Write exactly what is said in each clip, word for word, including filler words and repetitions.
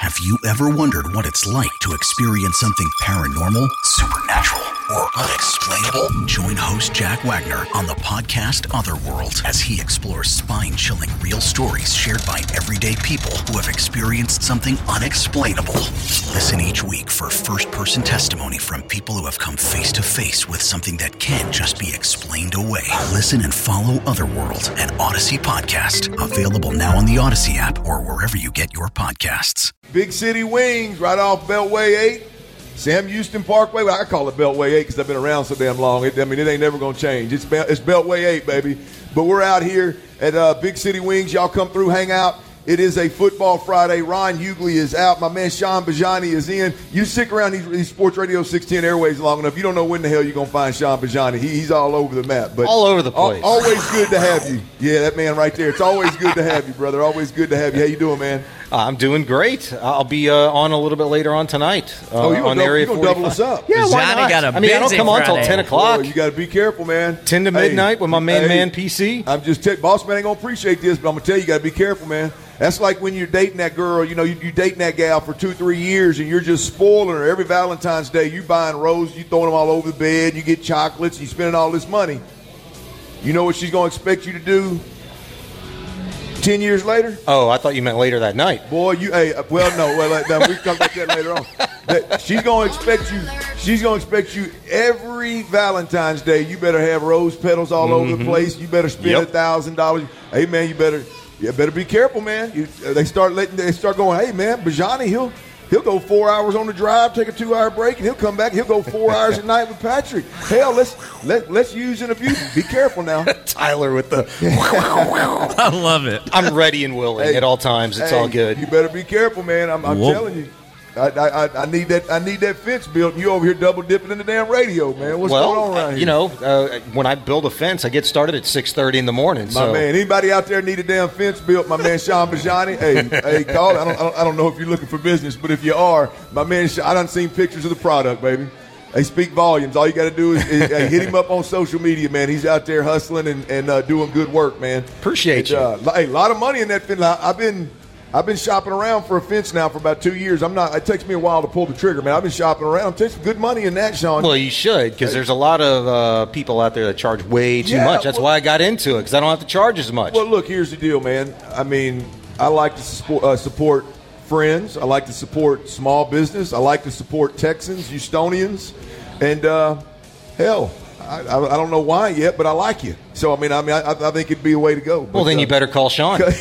Have you ever wondered what it's like to experience something paranormal, supernatural, or unexplainable? Join host Jack Wagner on the podcast Otherworld as he explores spine-chilling real stories shared by everyday people who have experienced something unexplainable. Listen each week for first-person testimony from people who have come face-to-face with something that can't just be explained away. Listen and follow Otherworld, an Odyssey podcast. Available now on the Odyssey app or wherever you get your podcasts. Big City Wings right off Beltway eight, Sam Houston Parkway. Well, I call it Beltway eight because I've been around so damn long. It, I mean, it ain't never going to change. It's, it's Beltway eight, baby. But we're out here at uh, Big City Wings. Y'all come through, hang out. It is a football Friday. Ron Hughley is out. My man Sean Bajani is in. You stick around these, these Sports Radio six ten airways long enough, you don't know when the hell you're going to find Sean Bajani. He, he's all over the map. But all over the place. Al- always good to have you. Yeah, that man right there. It's always good to have you, brother. Always good to have you. How you doing, man? I'm doing great. I'll be uh, on a little bit later on tonight. Uh, oh, you're on going Area to double us up. Yeah, why Johnny not? got a I mean, I don't come on until ten o'clock. Oh, you got to be careful, man. ten to midnight hey, with my main hey, man P C. I'm just t- boss man ain't going to appreciate this, but I'm going to tell you, you got to be careful, man. That's like when you're dating that girl, you know, you, you dating that gal for two, three years, and you're just spoiling her. Every Valentine's Day, you buying roses, you throwing them all over the bed, you get chocolates, you spending all this money. You know what she's going to expect you to do ten years later? Oh, I thought you meant later that night. Boy, you, hey, well, no, well, uh, we can talk about that later on. That she's going to expect you, she's going to expect you every Valentine's Day, you better have rose petals all mm-hmm. over the place. You better spend a yep. thousand dollars. Hey, man, you better... You better be careful, man. You, uh, they start letting. They start going. Hey, man, Bajani, he'll he'll go four hours on the drive, take a two-hour break, and he'll come back. He'll go four hours at night with Patrick. Hell, let's let let's use and abuse. Be careful now. Tyler with the. I love it. I'm ready and willing hey, at all times. It's hey, all good. You better be careful, man. I'm, I'm telling you. I, I I need that I need that fence built. You over here double dipping in the damn radio, man. What's well, going on around here? You know, uh, when I build a fence, I get started at six thirty in the morning. My so. man, anybody out there need a damn fence built? My man Sean Bajani, hey, hey, call. I don't, I don't I don't know if you're looking for business, but if you are, my man, I done seen pictures of the product, baby. They speak volumes. All you got to do is, is uh, hit him up on social media, man. He's out there hustling and, and uh, doing good work, man. Appreciate and, you. Uh, hey, a lot of money in that fence. I've been. I've been shopping around for a fence now for about two years. I'm not. It takes me a while to pull the trigger, man. I've been shopping around. It takes good money in that, Sean. Well, you should, because there's a lot of uh, people out there that charge way too yeah, much. That's well, why I got into it, because I don't have to charge as much. Well, look, here's the deal, man. I mean, I like to support, uh, support friends. I like to support small business. I like to support Texans, Houstonians, and uh, hell, I, I, I don't know why yet, but I like you. So, I mean, I mean, I, I think it'd be a way to go. But, well, then uh, you better call Sean. You've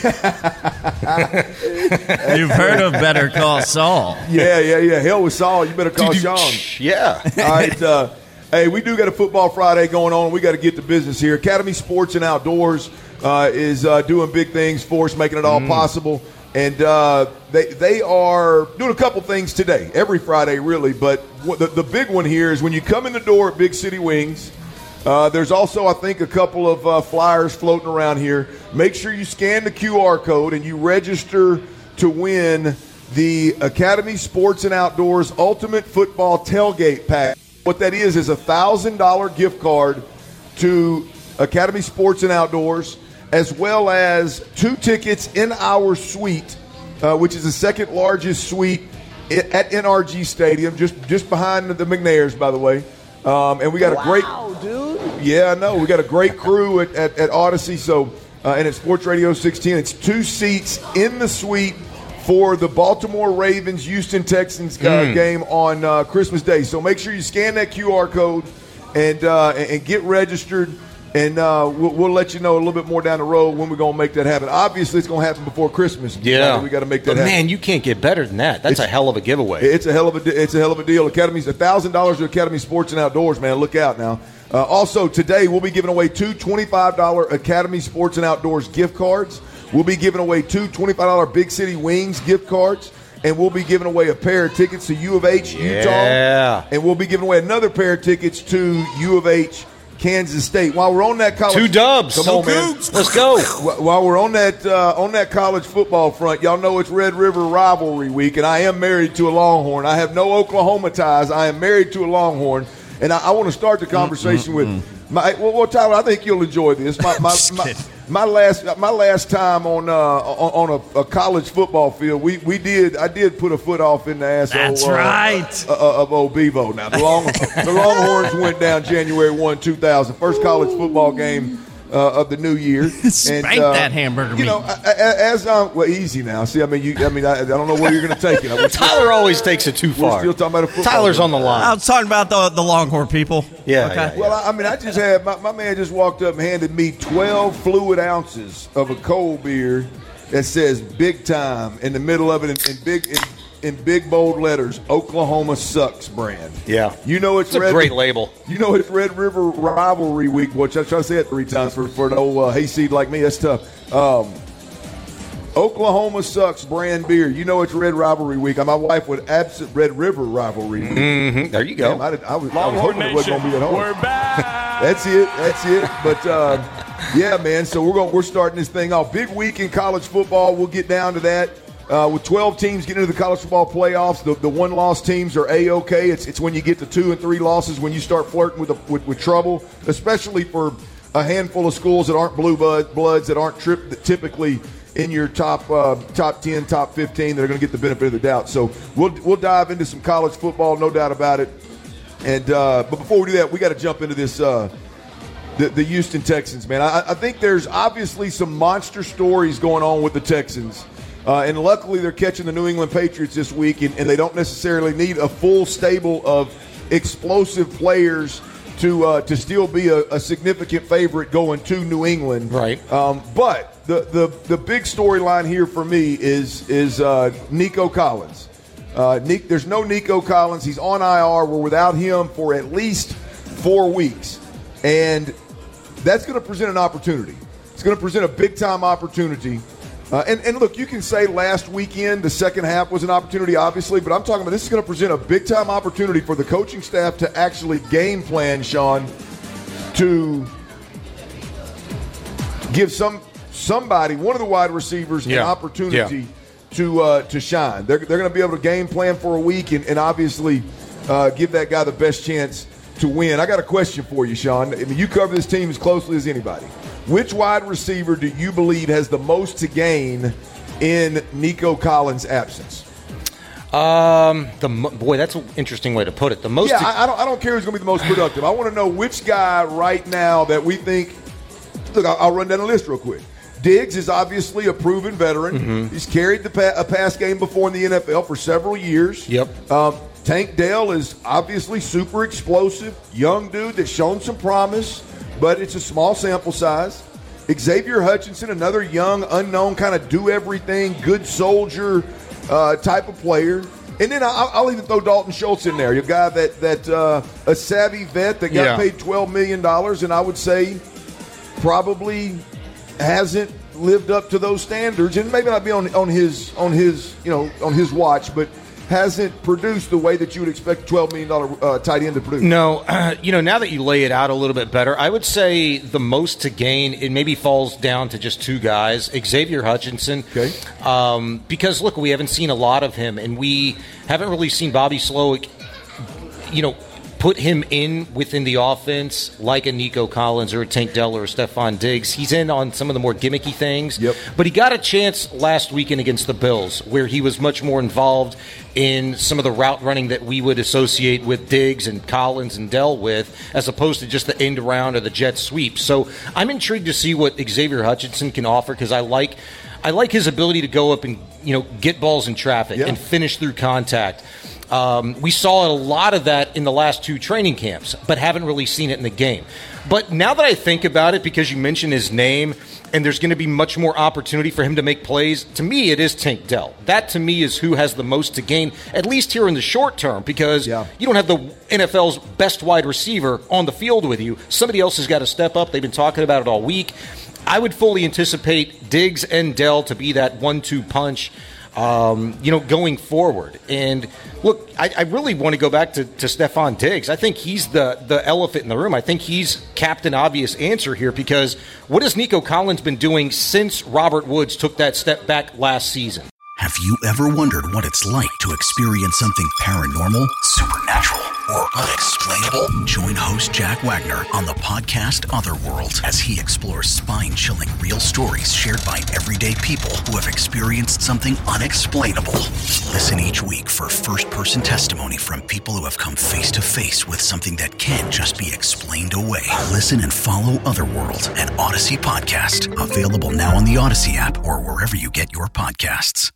heard of Better Call Saul. Yeah, yeah, yeah. Hell with Saul. You better call Sean. Yeah. All right. Uh, hey, we do got a Football Friday going on. We got to get to business here. Academy Sports and Outdoors uh, is uh, doing big things for us, making it all mm. possible. And uh, they they are doing a couple things today, every Friday really. But what the, the big one here is when you come in the door at Big City Wings, uh, there's also, I think, a couple of uh, flyers floating around here. Make sure you scan the Q R code and you register to win the Academy Sports and Outdoors Ultimate Football Tailgate Pack. What that is is a one thousand dollars gift card to Academy Sports and Outdoors, as well as two tickets in our suite, uh, which is the second largest suite at N R G Stadium, just just behind the McNairs, by the way. Um, and we got a wow, great, dude. Yeah, I know. We got a great crew at, at, at Odyssey, so uh, and at Sports Radio six ten. It's two seats in the suite for the Baltimore Ravens Houston Texans uh, mm. game on uh, Christmas Day. So make sure you scan that Q R code and uh, and get registered. And uh, we'll, we'll let you know a little bit more down the road when we're going to make that happen. Obviously, it's going to happen before Christmas. Yeah, we got to make that but happen. Man, you can't get better than that. That's it's, a hell of a giveaway. It's a hell of a it's a hell of a deal. Academy's one thousand dollars to Academy Sports and Outdoors, man. Look out now. Uh, also, today we'll be giving away two twenty-five dollars Academy Sports and Outdoors gift cards. We'll be giving away two twenty-five dollars Big City Wings gift cards. And we'll be giving away a pair of tickets to U of H, yeah. Utah. And we'll be giving away another pair of tickets to U of H, Kansas State. While we're on that college, two dubs. Come on, man. Let's go. While we're on that uh, on that college football front, y'all know it's Red River Rivalry Week, and I am married to a Longhorn. I have no Oklahoma ties. I am married to a Longhorn, and I, I want to start the conversation mm-hmm. with my. Well, well, Tyler, I think you'll enjoy this. My my, my, My last my last time on uh, on, on a, a college football field, we, we did I did put a foot off in the asshole. That's uh, right. Uh, uh, of Old Bevo. Now the Long the Longhorns went down January first, two thousand. First college football game uh, of the new year. Spank and, uh, that hamburger You meat. know, I, I, as I'm well, easy now. See, I mean, you. I mean, I, I don't know where you're going to take it. We're still, Tyler always takes it too we're far. still talking about a football Tyler's game. on the line. I was talking about the the Longhorn people. Yeah, Okay. yeah, Well, I, I mean, I just had my, my man just walked up and handed me twelve fluid ounces of a cold beer that says "Big Time" in the middle of it in, in big in, in big bold letters. Oklahoma Sucks brand. Yeah. You know it's, It's a Red, great label. You know it's Red River Rivalry Week. Boy, I try to say it three times for for an old uh, hayseed like me. That's tough. Um, Oklahoma Sucks brand beer. You know it's Red Rivalry Week. My wife would absent Red River Rivalry Week. Mm-hmm. There you go. Damn, I, did, I was, I was hoping it wasn't going to be at home. We're back. That's it. That's it. But uh, yeah, man. So we're going. We're starting this thing off. Big week in college football. We'll get down to that. Uh, with twelve teams getting into the college football playoffs, the, the one-loss teams are A-okay. It's it's when you get to two and three losses when you start flirting with, the, with with trouble, especially for a handful of schools that aren't blue blood, bloods that aren't trip, that typically in your top uh, top ten, top fifteen that are going to get the benefit of the doubt. So we'll we'll dive into some college football, no doubt about it. And uh, but before we do that, we got to jump into this. Uh, The, the Houston Texans, man. I, I think there's obviously some monster stories going on with the Texans. Uh, and luckily they're catching the New England Patriots this week, and, and they don't necessarily need a full stable of explosive players to uh, to still be a, a significant favorite going to New England. Right. Um, but the, the, the big storyline here for me is, is uh, Nico Collins. Uh, Nick, there's no Nico Collins. He's on I R. We're without him for at least four weeks. And that's going to present an opportunity. It's going to present a big-time opportunity. Uh, and, and, look, you can say last weekend, the second half was an opportunity, obviously, but I'm talking about this is going to present a big-time opportunity for the coaching staff to actually game plan, Sean, to give some somebody, one of the wide receivers, Yeah. an opportunity Yeah. to uh, to shine. They're, they're going to be able to game plan for a week and, and obviously uh, give that guy the best chance to win. I got a question for you, Sean. I mean, you cover this team as closely as anybody. Which wide receiver do you believe has the most to gain in Nico Collins' absence? Um, the mo- boy, that's an interesting way to put it. The most. Yeah, to- I, I don't. I don't care who's going to be the most productive. I want to know which guy right now that we think. Look, I'll, I'll run down the list real quick. Diggs is obviously a proven veteran. Mm-hmm. He's carried the pa- a pass game before in the N F L for several years. Yep. Um, Tank Dell is obviously super explosive, young dude that's shown some promise, but it's a small sample size. Xavier Hutchinson, another young, unknown, kind of do-everything, good soldier uh, type of player. And then I'll, I'll even throw Dalton Schultz in there, a guy that, that uh, a savvy vet that got Yeah. paid twelve million dollars, and I would say probably hasn't lived up to those standards, and maybe not be on, on his on his you know on his watch, but hasn't produced the way that you would expect a twelve million dollars uh, tight end to produce. No, uh, you know, now that you lay it out a little bit better, I would say the most to gain, it maybe falls down to just two guys, Xavier Hutchinson. Okay. Um, because, look, we haven't seen a lot of him, and we haven't really seen Bobby Slowick, you know, put him in within the offense like a Nico Collins or a Tank Dell or a Stephon Diggs. He's in on some of the more gimmicky things. Yep. But he got a chance last weekend against the Bills where he was much more involved in some of the route running that we would associate with Diggs and Collins and Dell with, as opposed to just the end around or the jet sweep. So I'm intrigued to see what Xavier Hutchinson can offer because I like I like his ability to go up and, you know, get balls in traffic Yeah. and finish through contact. Um, we saw a lot of that in the last two training camps, but haven't really seen it in the game. But now that I think about it, because you mentioned his name, and there's going to be much more opportunity for him to make plays, to me it is Tank Dell. That, to me, is who has the most to gain, at least here in the short term, because Yeah. you don't have the N F L's best wide receiver on the field with you. Somebody else has got to step up. They've been talking about it all week. I would fully anticipate Diggs and Dell to be that one two punch, um, you know, going forward. And look, I, I really want to go back to, to Stephon Diggs. I think he's the, the elephant in the room. I think he's Captain Obvious answer here because what has Nico Collins been doing since Robert Woods took that step back last season? Have you ever wondered what it's like to experience something paranormal, supernatural, or unexplainable? Join host Jack Wagner on the podcast Otherworld as he explores spine-chilling real stories shared by everyday people who have experienced something unexplainable. Listen each week for first-person testimony from people who have come face-to-face with something that can't just be explained away. Listen and follow Otherworld, an Odyssey podcast, available now on the Odyssey app or wherever you get your podcasts.